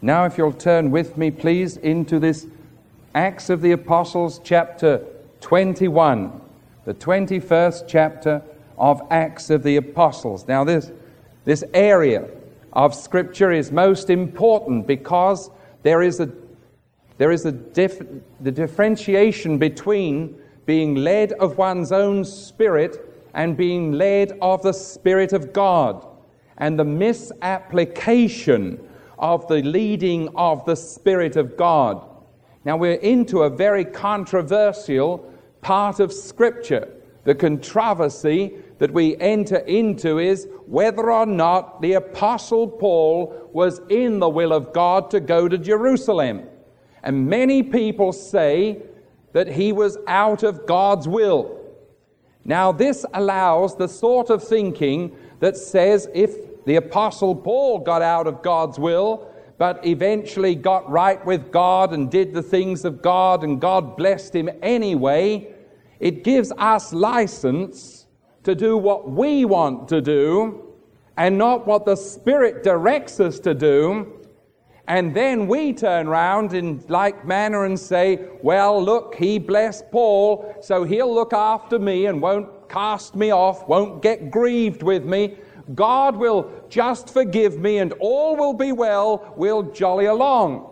Now if you'll turn with me, please, into this Acts of the Apostles, chapter 21, the 21st chapter of Acts of the Apostles. Now this area of Scripture is most important because there is the differentiation between being led of one's own spirit and being led of the Spirit of God, and the misapplication of the leading of the Spirit of God. Now we're into a very controversial part of Scripture. The controversy that we enter into is whether or not the Apostle Paul was in the will of God to go to Jerusalem. And many people say that he was out of God's will. Now this allows the sort of thinking that says if the Apostle Paul got out of God's will, but eventually got right with God and did the things of God and God blessed him anyway, it gives us license to do what we want to do and not what the Spirit directs us to do. And then we turn around in like manner and say, well, look, he blessed Paul, so he'll look after me and won't cast me off, won't get grieved with me. God will just forgive me and all will be well, we'll jolly along.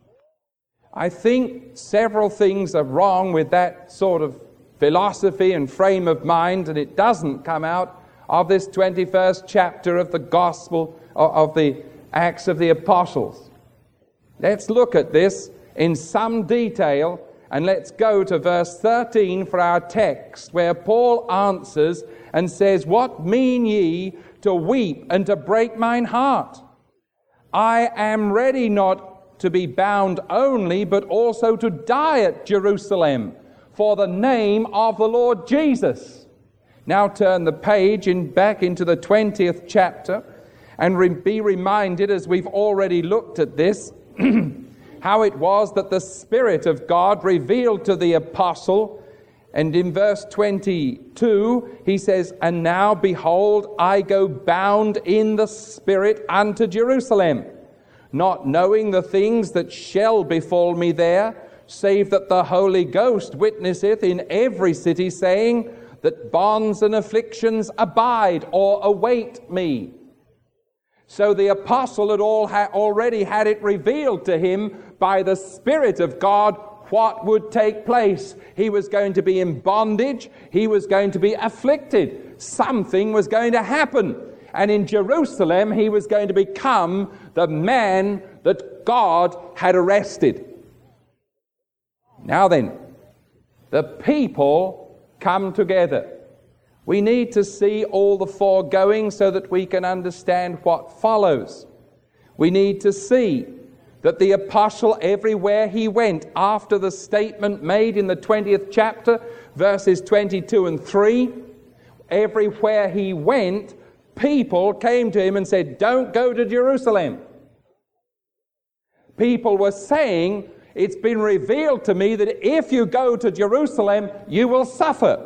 I think several things are wrong with that sort of philosophy and frame of mind, and it doesn't come out of this 21st chapter of the Gospel of the Acts of the Apostles. Let's look at this in some detail, and let's go to verse 13 for our text, where Paul answers and says, "What mean ye to weep and to break mine heart? I am ready not to be bound only, but also to die at Jerusalem for the name of the Lord Jesus." Now turn the page back into the 20th chapter and be reminded, as we've already looked at this, how it was that the Spirit of God revealed to the apostle. And in verse 22, he says, "And now, behold, I go bound in the Spirit unto Jerusalem, not knowing the things that shall befall me there, save that the Holy Ghost witnesseth in every city, saying that bonds and afflictions abide or await me." So the apostle had already had it revealed to him by the Spirit of God what would take place. He was going to be in bondage. He was going to be afflicted. Something was going to happen. And in Jerusalem, he was going to become the man that God had arrested. Now then, the people come together. We need to see all the foregoing so that we can understand what follows. We need to see that the apostle, everywhere he went, after the statement made in the 20th chapter, verses 22 and 3, everywhere he went, people came to him and said, "Don't go to Jerusalem." People were saying, "It's been revealed to me that if you go to Jerusalem, you will suffer."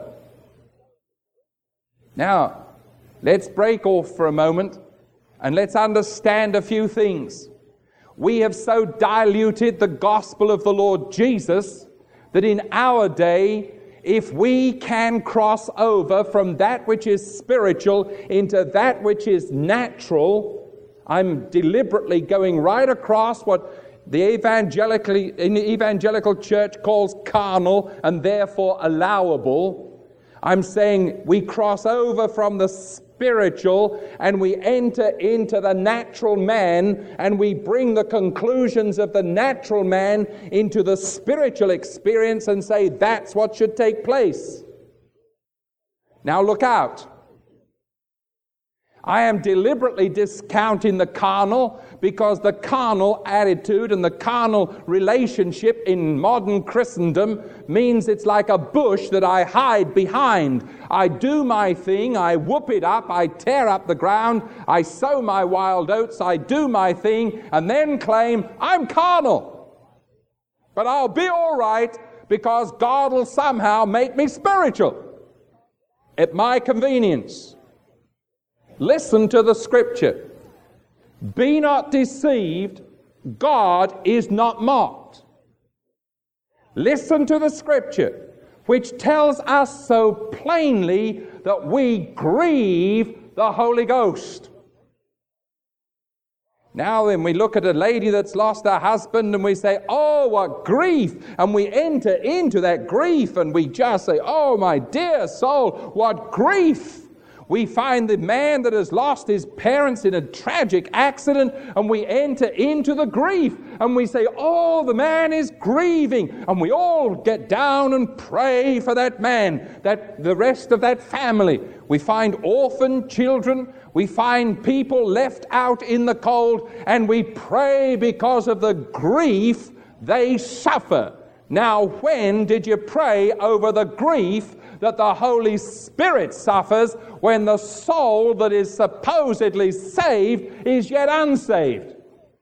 Now, let's break off for a moment and let's understand a few things. We have so diluted the gospel of the Lord Jesus that in our day, if we can cross over from that which is spiritual into that which is natural, I'm deliberately going right across what the evangelical church calls carnal and therefore allowable. I'm saying we cross over from the spiritual and we enter into the natural man, and we bring the conclusions of the natural man into the spiritual experience and say that's what should take place. Now look out. I am deliberately discounting the carnal because the carnal attitude and the carnal relationship in modern Christendom means it's like a bush that I hide behind. I do my thing, I whoop it up, I tear up the ground, I sow my wild oats, I do my thing, and then claim I'm carnal. But I'll be all right because God will somehow make me spiritual at my convenience. Listen to the scripture. Be not deceived, God is not mocked. Listen to the Scripture, which tells us so plainly that we grieve the Holy Ghost. Now then, we look at a lady that's lost her husband and we say, oh, what grief. And we enter into that grief and we just say, oh, my dear soul, what grief. We find the man that has lost his parents in a tragic accident, and we enter into the grief, and we say, oh, the man is grieving, and we all get down and pray for that man, that the rest of that family. We find orphan children, we find people left out in the cold, and we pray because of the grief they suffer. Now, when did you pray over the grief that the Holy Spirit suffers when the soul that is supposedly saved is yet unsaved?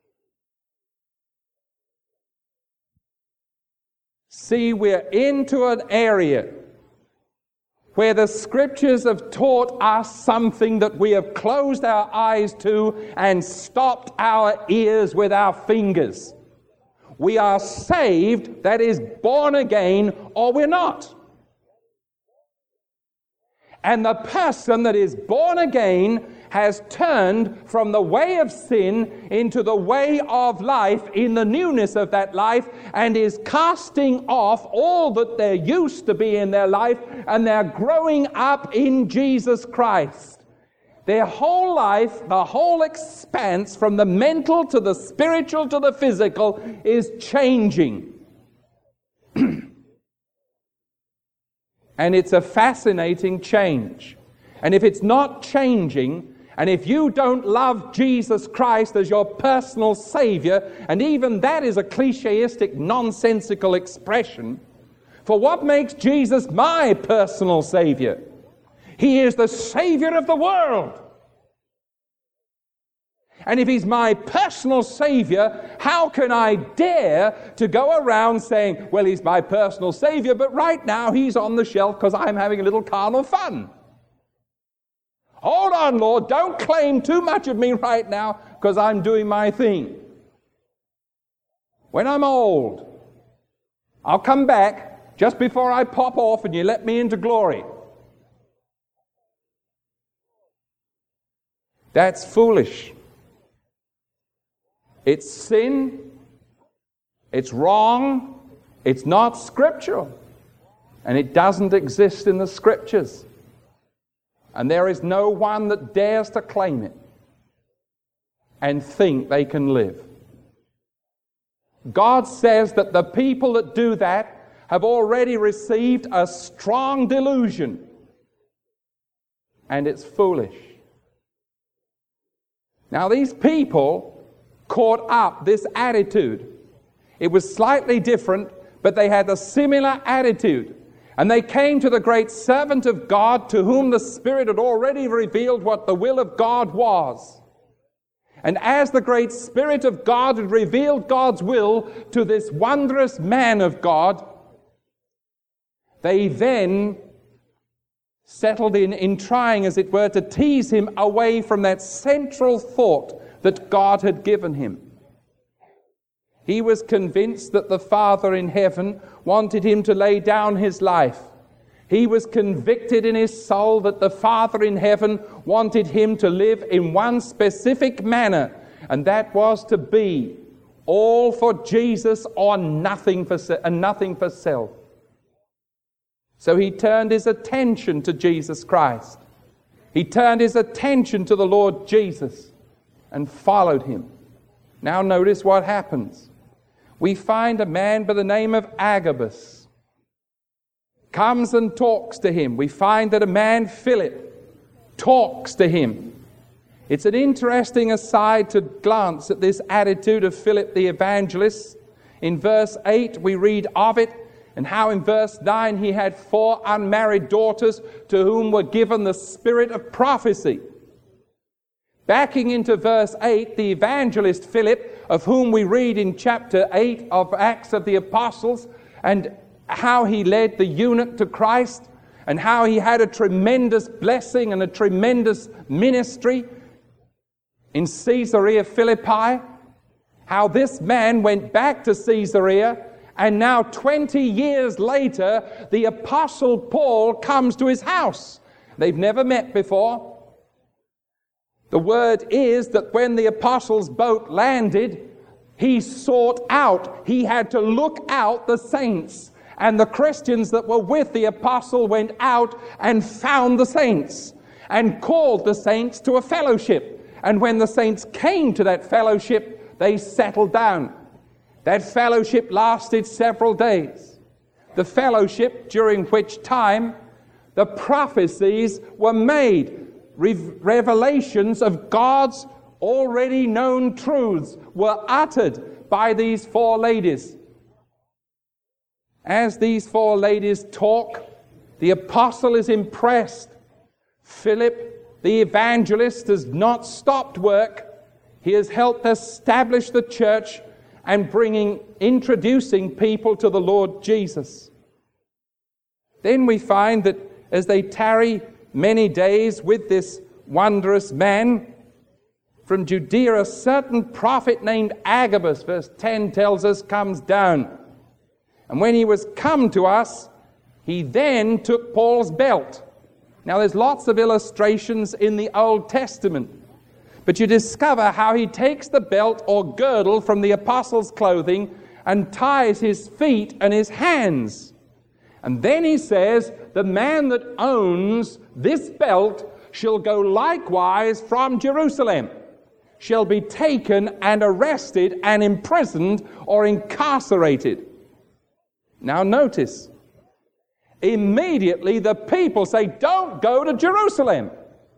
See, we're into an area where the Scriptures have taught us something that we have closed our eyes to and stopped our ears with our fingers. We are saved, that is, born again, or we're not. And the person that is born again has turned from the way of sin into the way of life in the newness of that life, and is casting off all that there used to be in their life, and they're growing up in Jesus Christ. Their whole life, the whole expanse from the mental to the spiritual to the physical is changing. And it's a fascinating change. And if it's not changing, and if you don't love Jesus Christ as your personal Savior, and even that is a clicheistic, nonsensical expression, for what makes Jesus my personal Savior? He is the Savior of the world. And if He's my personal Savior, how can I dare to go around saying, well, He's my personal Savior, but right now He's on the shelf because I'm having a little carnal fun. Hold on, Lord, don't claim too much of me right now because I'm doing my thing. When I'm old, I'll come back just before I pop off and you let me into glory. That's foolish. It's sin, it's wrong, it's not scriptural, and it doesn't exist in the Scriptures. And there is no one that dares to claim it and think they can live. God says that the people that do that have already received a strong delusion, and it's foolish. Now these people caught up this attitude. It was slightly different, but they had a similar attitude. And they came to the great servant of God, to whom the Spirit had already revealed what the will of God was. And as the great Spirit of God had revealed God's will to this wondrous man of God, they then settled in trying, as it were, to tease him away from that central thought that God had given him. He was convinced that the Father in heaven wanted him to lay down his life. He was convicted in his soul that the Father in heaven wanted him to live in one specific manner, and that was to be all for Jesus or nothing for self. So he turned his attention to Jesus Christ. He turned his attention to the Lord Jesus and followed him. Now notice what happens. We find a man by the name of Agabus comes and talks to him. We find that a man, Philip, talks to him. It's an interesting aside to glance at this attitude of Philip the evangelist. In verse 8 we read of it, and how in verse 9 he had 4 unmarried daughters to whom were given the spirit of prophecy. Backing into verse 8, the evangelist Philip, of whom we read in chapter 8 of Acts of the Apostles, and how he led the eunuch to Christ, and how he had a tremendous blessing and a tremendous ministry in Caesarea Philippi, how this man went back to Caesarea, and now 20 years later, the Apostle Paul comes to his house. They've never met before. The word is that when the apostles' boat landed, he sought out, he had to look out the saints. And the Christians that were with the apostle went out and found the saints and called the saints to a fellowship. And when the saints came to that fellowship, they settled down. That fellowship lasted several days. The fellowship during which time the prophecies were made. Revelations of God's already known truths were uttered by these four ladies. As these four ladies talk, the apostle is impressed. Philip, the evangelist, has not stopped work. He has helped establish the church and introducing people to the Lord Jesus. Then we find that as they tarry many days with this wondrous man from Judea, a certain prophet named Agabus, verse 10 tells us, comes down. And when he was come to us, he then took Paul's belt. Now there's lots of illustrations in the Old Testament, but you discover how he takes the belt or girdle from the apostles' clothing and ties his feet and his hands. And then he says, the man that owns this belt shall go likewise from Jerusalem, shall be taken and arrested and imprisoned or incarcerated. Now notice, immediately the people say, don't go to Jerusalem.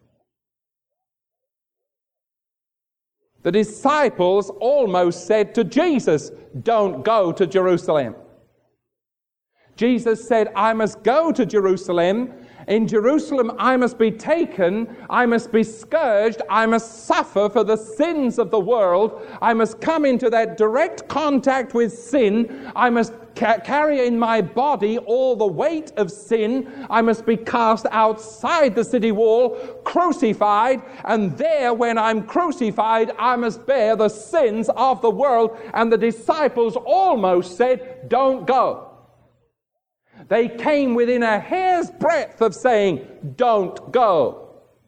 The disciples almost said to Jesus, don't go to Jerusalem. Jesus said, I must go to Jerusalem. In Jerusalem I must be taken, I must be scourged, I must suffer for the sins of the world, I must come into that direct contact with sin, I must carry in my body all the weight of sin, I must be cast outside the city wall, crucified, and there when I'm crucified I must bear the sins of the world. And the disciples almost said, don't go. They came within a hair's breadth of saying, don't go.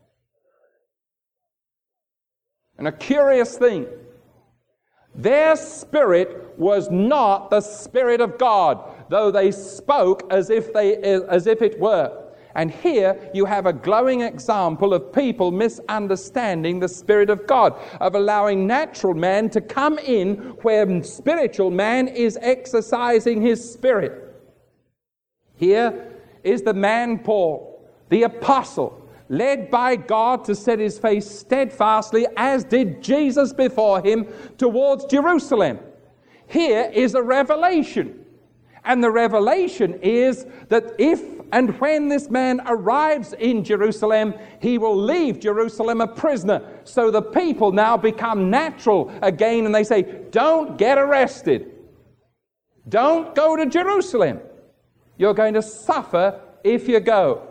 And a curious thing, their spirit was not the Spirit of God, though they spoke as if it were. And here you have a glowing example of people misunderstanding the Spirit of God, of allowing natural man to come in where spiritual man is exercising his spirit. Here is the man Paul, the apostle, led by God to set his face steadfastly, as did Jesus before him, towards Jerusalem. Here is a revelation. And the revelation is that if and when this man arrives in Jerusalem, he will leave Jerusalem a prisoner. So the people now become natural again, and they say, don't get arrested. Don't go to Jerusalem. You're going to suffer if you go.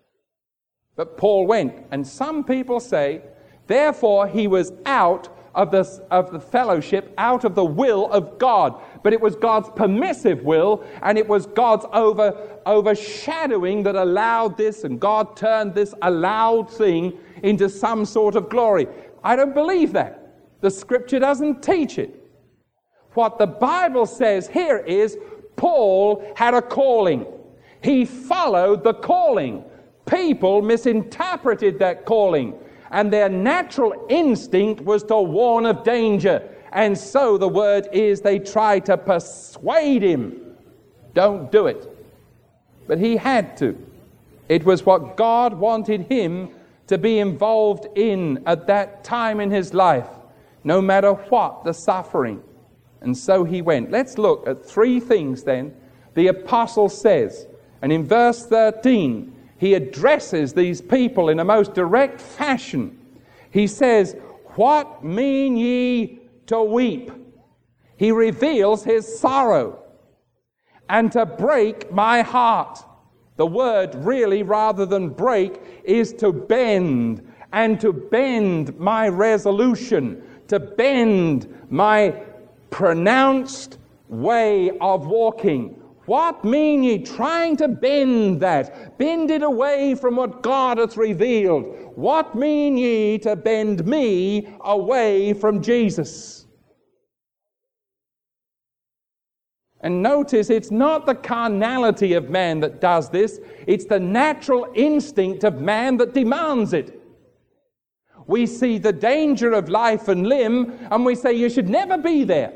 But Paul went, and some people say, therefore he was out of the fellowship, out of the will of God. But it was God's permissive will, and it was God's overshadowing that allowed this, and God turned this allowed thing into some sort of glory. I don't believe that. The Scripture doesn't teach it. What the Bible says here is, Paul had a calling. He followed the calling. People misinterpreted that calling, and their natural instinct was to warn of danger. And so the word is, they tried to persuade him. Don't do it. But he had to. It was what God wanted him to be involved in at that time in his life, no matter what the suffering. And so he went. Let's look at three things then the apostle says. And in verse 13, he addresses these people in a most direct fashion. He says, what mean ye to weep? He reveals his sorrow. And to break my heart. The word really, rather than break, is to bend. And to bend my resolution. To bend my pronounced way of walking. What mean ye trying to bend that? Bend it away from what God hath revealed. What mean ye to bend me away from Jesus? And notice, it's not the carnality of man that does this. It's the natural instinct of man that demands it. We see the danger of life and limb, and we say, you should never be there.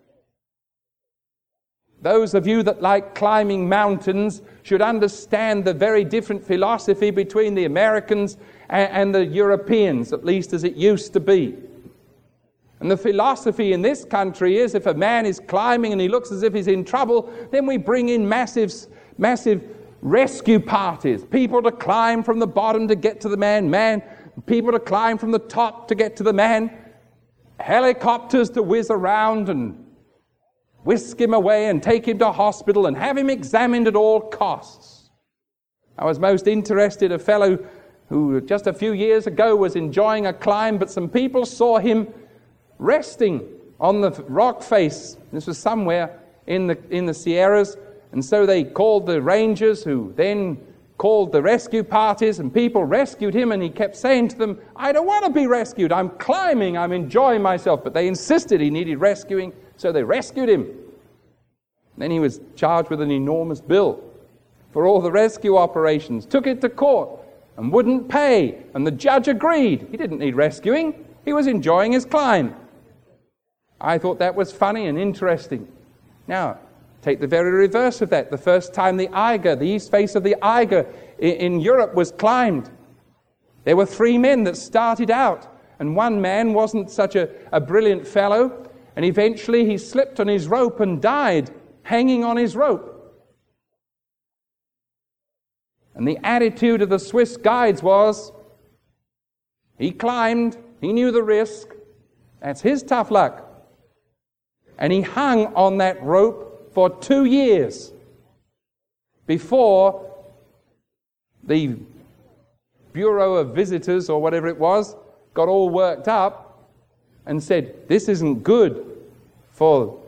Those of you that like climbing mountains should understand the very different philosophy between the Americans and the Europeans, at least as it used to be. And the philosophy in this country is, if a man is climbing and he looks as if he's in trouble, then we bring in massive rescue parties. People to climb from the bottom to get to the man. People to climb from the top to get to the man. Helicopters to whiz around and whisk him away and take him to hospital and have him examined at all costs. I was most interested, a fellow who just a few years ago was enjoying a climb, but some people saw him resting on the rock face. This was somewhere in the Sierras, and so they called the rangers, who then called the rescue parties, and people rescued him, and he kept saying to them, I don't want to be rescued, I'm climbing, I'm enjoying myself. But they insisted he needed rescuing, so they rescued him. Then he was charged with an enormous bill for all the rescue operations, took it to court and wouldn't pay, and the judge agreed. He didn't need rescuing, he was enjoying his climb. I thought that was funny and interesting. Now, take the very reverse of that. The first time the Eiger, the east face of the Eiger in Europe was climbed, there were 3 men that started out, and one man wasn't such a brilliant fellow, and eventually he slipped on his rope and died hanging on his rope. And the attitude of the Swiss guides was, he climbed, he knew the risk, that's his tough luck. And he hung on that rope for 2 years before the Bureau of Visitors, or whatever it was, got all worked up and said, this isn't good for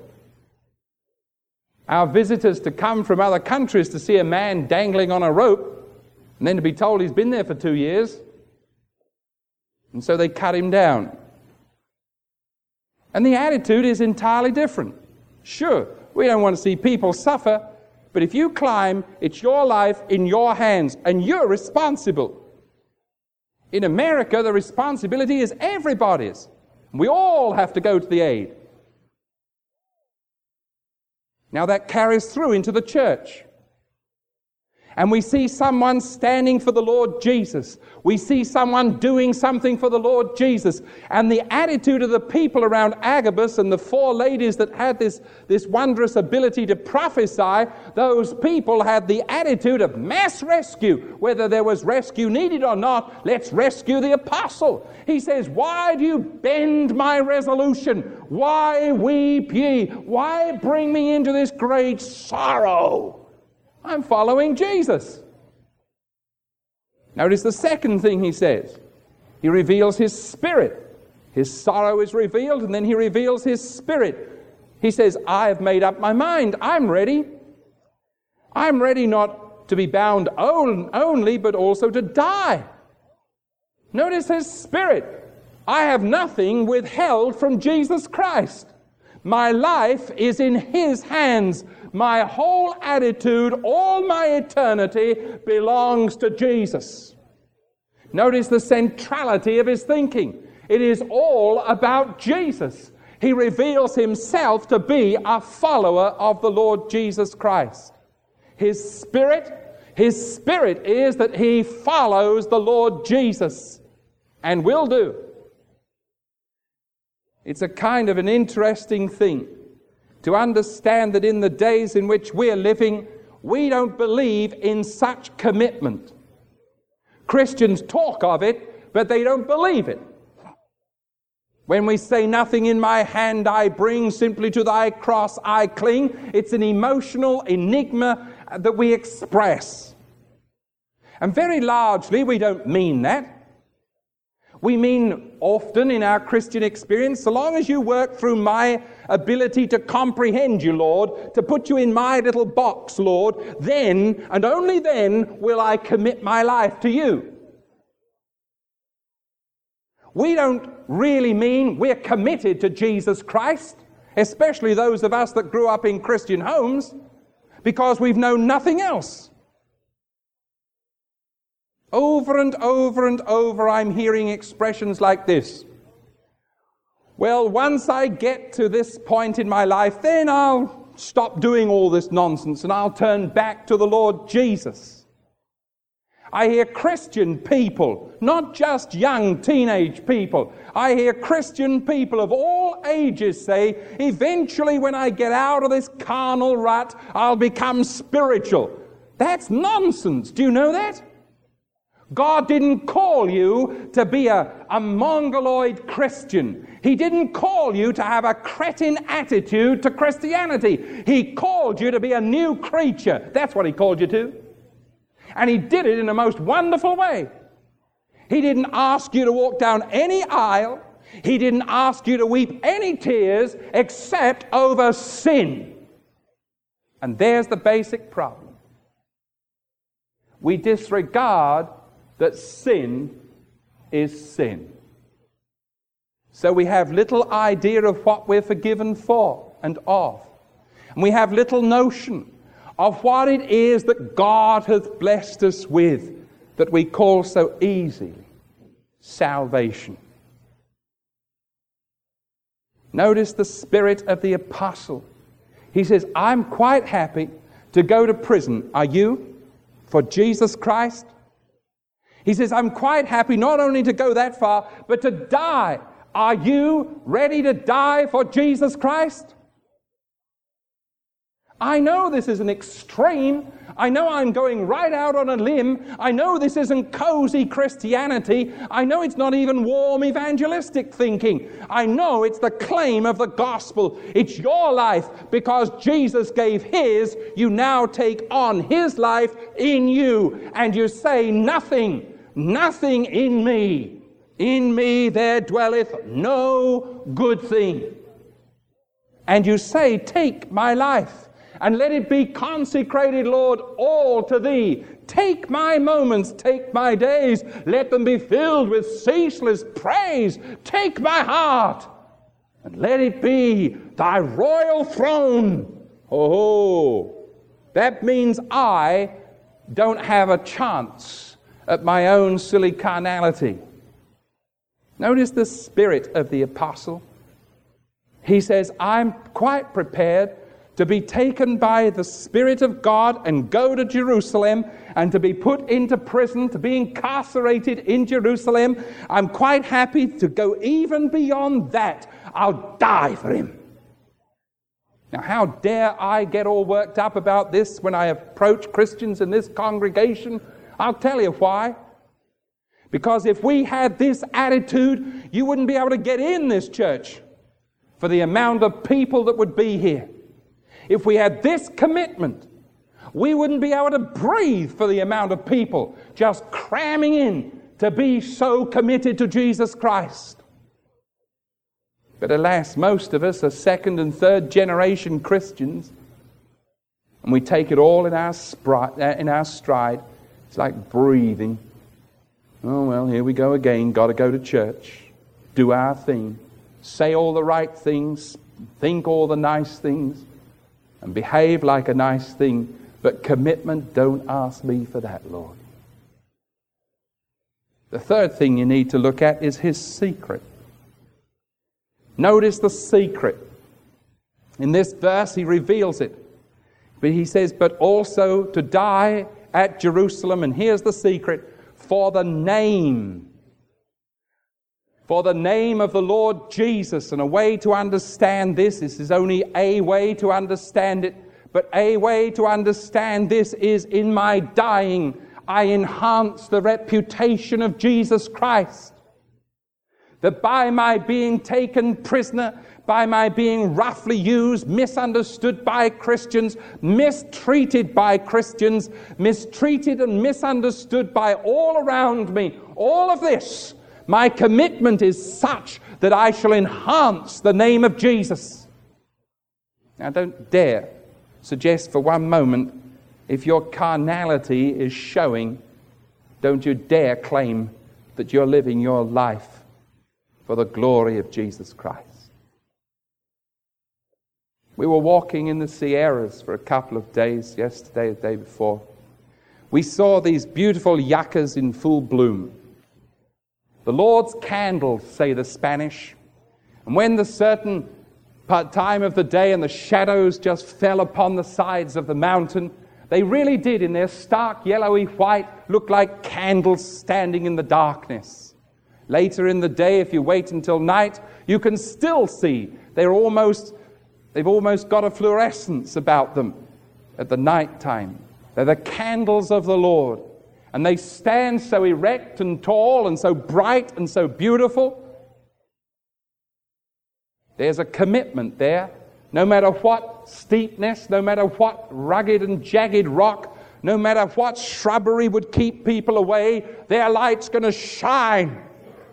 our visitors to come from other countries to see a man dangling on a rope and then to be told he's been there for 2 years. And so they cut him down. And the attitude is entirely different. Sure, we don't want to see people suffer, but if you climb, it's your life in your hands, and you're responsible. In America, the responsibility is everybody's. We all have to go to the aid. Now that carries through into the church. And we see someone standing for the Lord Jesus. We see someone doing something for the Lord Jesus. And the attitude of the people around Agabus and the 4 ladies that had this wondrous ability to prophesy, those people had the attitude of mass rescue. Whether there was rescue needed or not, let's rescue the apostle. He says, why do you bend my resolution? Why weep ye? Why bring me into this great sorrow? I'm following Jesus. Notice the second thing he says. He reveals his spirit. His sorrow is revealed, and then he reveals his spirit. He says, I have made up my mind. I'm ready. I'm ready not to be bound only, but also to die. Notice his spirit. I have nothing withheld from Jesus Christ. My life is in his hands. My whole attitude, all my eternity belongs to Jesus. Notice the centrality of his thinking. It is all about Jesus. He reveals himself to be a follower of the Lord Jesus Christ. His spirit is that he follows the Lord Jesus, and will do. It's a kind of an interesting thing to understand that in the days in which we're living, we don't believe in such commitment. Christians talk of it, but they don't believe it. When we say, nothing in my hand I bring, simply to thy cross I cling, it's an emotional enigma that we express. And very largely we don't mean that. We mean often in our Christian experience, so long as you work through my ability to comprehend you, Lord, to put you in my little box, Lord, then and only then will I commit my life to you. We don't really mean we're committed to Jesus Christ, especially those of us that grew up in Christian homes, because we've known nothing else. Over and over and over, I'm hearing expressions like this. Well, once I get to this point in my life, then I'll stop doing all this nonsense and I'll turn back to the Lord Jesus. I hear Christian people, not just young teenage people. I hear Christian people of all ages say, eventually when I get out of this carnal rut, I'll become spiritual. That's nonsense. Do you know that? God didn't call you to be a mongoloid Christian. He didn't call you to have a cretin attitude to Christianity. He called you to be a new creature. That's what He called you to. And He did it in the most wonderful way. He didn't ask you to walk down any aisle. He didn't ask you to weep any tears except over sin. And there's the basic problem. We disregard that sin is sin. So we have little idea of what we're forgiven for and of. And we have little notion of what it is that God hath blessed us with that we call so easily salvation. Notice the spirit of the apostle. He says, I'm quite happy to go to prison. Are you? For Jesus Christ? He says, I'm quite happy not only to go that far, but to die. Are you ready to die for Jesus Christ? I know this is an extreme. I know I'm going right out on a limb. I know this isn't cozy Christianity. I know it's not even warm evangelistic thinking. I know it's the claim of the gospel. It's your life. Because Jesus gave His, you now take on His life in you. And you say, nothing in me. In me there dwelleth no good thing. And you say, take my life. And let it be consecrated, Lord, all to Thee. Take my moments, take my days. Let them be filled with ceaseless praise. Take my heart, and let it be Thy royal throne. Oh, that means I don't have a chance at my own silly carnality. Notice the spirit of the apostle. He says, I'm quite prepared to be taken by the Spirit of God and go to Jerusalem and to be put into prison, to be incarcerated in Jerusalem. I'm quite happy to go even beyond that. I'll die for Him. Now, how dare I get all worked up about this when I approach Christians in this congregation? I'll tell you why. Because if we had this attitude, you wouldn't be able to get in this church for the amount of people that would be here. If we had this commitment, we wouldn't be able to breathe for the amount of people just cramming in to be so committed to Jesus Christ. But alas, most of us are second and third generation Christians, and we take it all in our stride. It's like breathing. Oh, well, here we go again. Got to go to church, do our thing, say all the right things, think all the nice things, and behave like a nice thing, but commitment, don't ask me for that, Lord. The third thing you need to look at is His secret. Notice the secret. In this verse, He reveals it. But He says, but also to die at Jerusalem, and here's the secret, for the name of the Lord Jesus. And a way to understand this is only a way to understand it, but a way to understand this is in my dying, I enhance the reputation of Jesus Christ. That by my being taken prisoner, by my being roughly used, misunderstood by Christians, mistreated by Christians, mistreated and misunderstood by all around me, all of this, my commitment is such that I shall enhance the name of Jesus. Now don't dare suggest for one moment, if your carnality is showing, don't you dare claim that you're living your life for the glory of Jesus Christ. We were walking in the Sierras for a couple of days, yesterday, the day before. We saw these beautiful yuccas in full bloom. The Lord's candles, say the Spanish. And when the certain time of the day and the shadows just fell upon the sides of the mountain, they really did, in their stark yellowy white, look like candles standing in the darkness. Later in the day, if you wait until night, you can still see they've almost got a fluorescence about them at the night time. They're the candles of the Lord. And they stand so erect and tall and so bright and so beautiful. There's a commitment there. No matter what steepness, no matter what rugged and jagged rock, no matter what shrubbery would keep people away, their light's going to shine.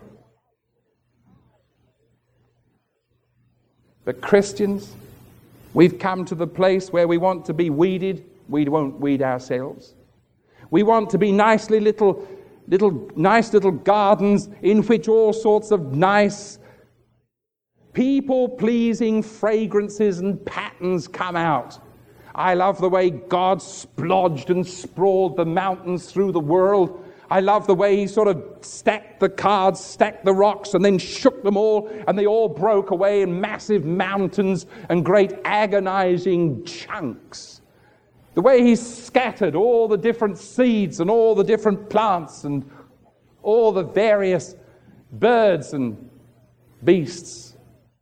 But Christians, we've come to the place where we want to be weeded. We won't weed ourselves. We want to be nice little gardens in which all sorts of nice, people-pleasing fragrances and patterns come out. I love the way God splodged and sprawled the mountains through the world. I love the way he sort of stacked the cards, stacked the rocks, and then shook them all, and they all broke away in massive mountains and great agonizing chunks. The way he scattered all the different seeds and all the different plants and all the various birds and beasts.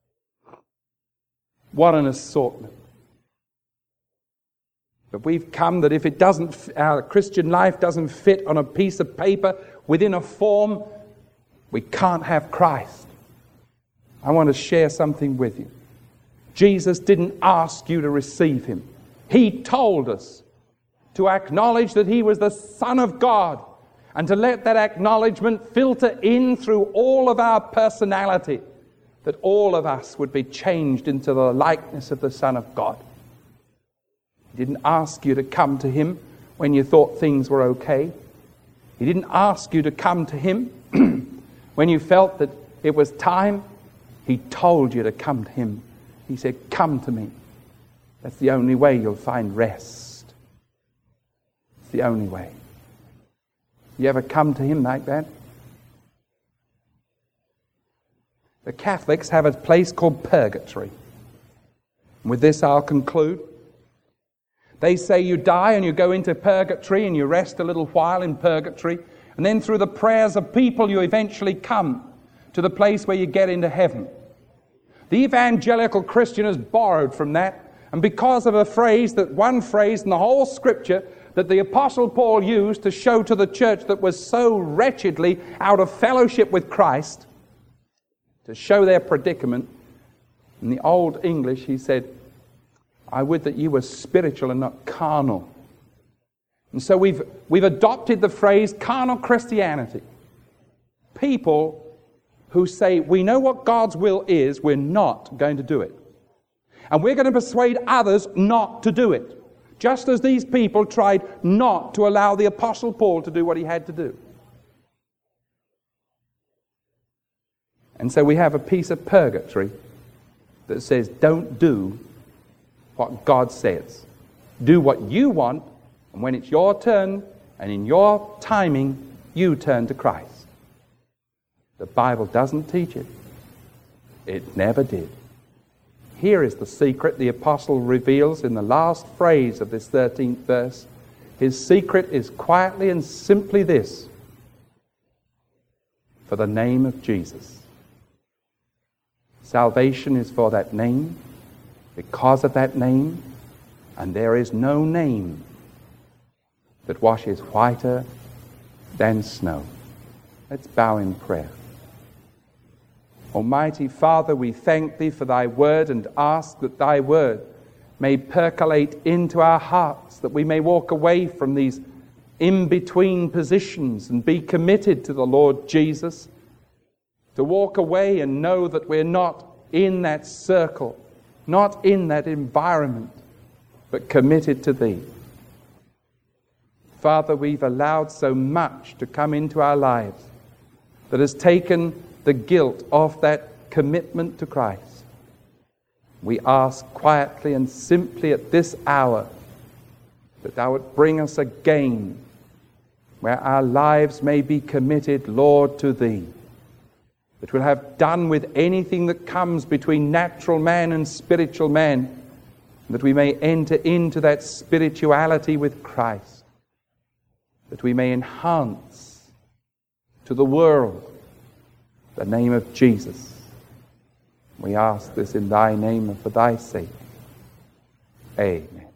What an assortment. But we've come that if it doesn't, our Christian life doesn't fit on a piece of paper within a form, we can't have Christ. I want to share something with you. Jesus didn't ask you to receive him. He told us to acknowledge that he was the Son of God and to let that acknowledgement filter in through all of our personality, that all of us would be changed into the likeness of the Son of God. He didn't ask you to come to him when you thought things were okay. He didn't ask you to come to him when you felt that it was time. He told you to come to him. He said, "Come to me." That's the only way you'll find rest. It's the only way. You ever come to him like that? The Catholics have a place called purgatory. And with this I'll conclude. They say you die and you go into purgatory and you rest a little while in purgatory, and then through the prayers of people you eventually come to the place where you get into heaven. The evangelical Christian has borrowed from that, and because of one phrase in the whole Scripture that the Apostle Paul used to show to the church that was so wretchedly out of fellowship with Christ, to show their predicament, in the Old English he said, "I would that you were spiritual and not carnal." And so we've adopted the phrase carnal Christianity. People who say, we know what God's will is, we're not going to do it. And we're going to persuade others not to do it. Just as these people tried not to allow the Apostle Paul to do what he had to do. And so we have a piece of purgatory that says, don't do what God says. Do what you want, and when it's your turn, and in your timing, you turn to Christ. The Bible doesn't teach it. It never did. Here is the secret the apostle reveals in the last phrase of this 13th verse. His secret is quietly and simply this: for the name of Jesus. Salvation is for that name, because of that name, and there is no name that washes whiter than snow. Let's bow in prayer. Almighty Father, we thank thee for thy word and ask that thy word may percolate into our hearts, that we may walk away from these in-between positions and be committed to the Lord Jesus, to walk away and know that we're not in that circle not in that environment, but committed to Thee. Father, we've allowed so much to come into our lives that has taken the guilt off that commitment to Christ. We ask quietly and simply at this hour that Thou would bring us again where our lives may be committed, Lord, to Thee. That we'll have done with anything that comes between natural man and spiritual man, that we may enter into that spirituality with Christ, that we may enhance to the world the name of Jesus. We ask this in Thy name and for Thy sake. Amen.